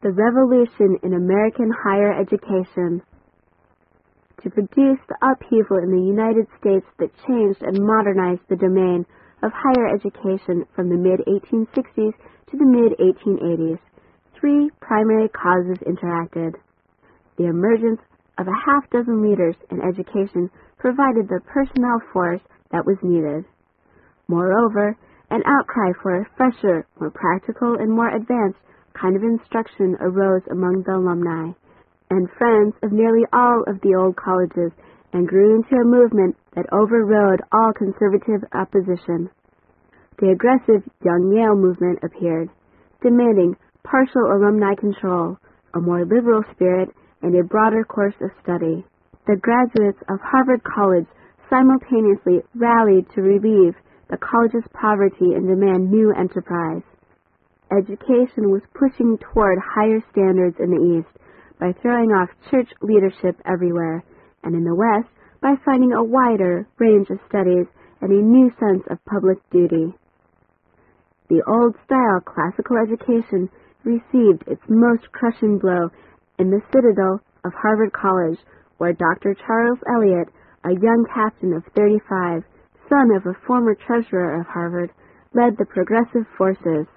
The Revolution in American Higher Education. To produce the upheaval in the United States that changed and modernized the domain of higher education from the mid-1860s to the mid-1880s, three primary causes interacted. The emergence of a half-dozen leaders in education provided the personnel force that was needed. Moreover, an outcry for a fresher, more practical, and more advanced kind of instruction arose among the alumni and friends of nearly all of the old colleges and grew into a movement that overrode all conservative opposition. The aggressive Young Yale movement appeared, demanding partial alumni control, a more liberal spirit, and a broader course of study. The graduates of Harvard College simultaneously rallied to relieve the college's poverty and demand new enterprise. Education was pushing toward higher standards in the East by throwing off church leadership everywhere, and in the West by finding a wider range of studies and a new sense of public duty. The old-style classical education received its most crushing blow in the citadel of Harvard College, where Dr. Charles Eliot, a young captain of 35, son of a former treasurer of Harvard, led the progressive forces.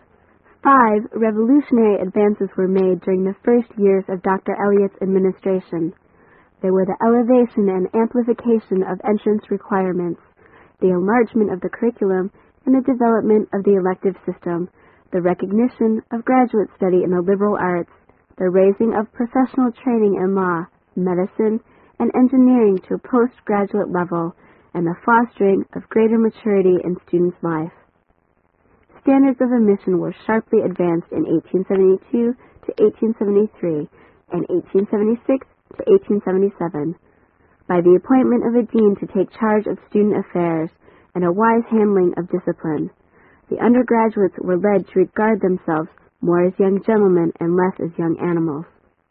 5 revolutionary advances were made during the first years of Dr. Eliot's administration. They were the elevation and amplification of entrance requirements, the enlargement of the curriculum, and the development of the elective system, the recognition of graduate study in the liberal arts, the raising of professional training in law, medicine, and engineering to a postgraduate level, and the fostering of greater maturity in students' life. Standards of admission were sharply advanced in 1872 to 1873 and 1876 to 1877 by the appointment of a dean to take charge of student affairs and a wise handling of discipline. The undergraduates were led to regard themselves more as young gentlemen and less as young animals.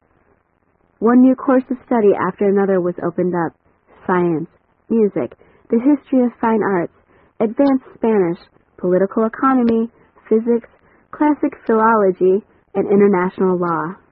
One new course of study after another was opened up: science, music, the history of fine arts, advanced Spanish, political economy, physics, classic philology, and international law.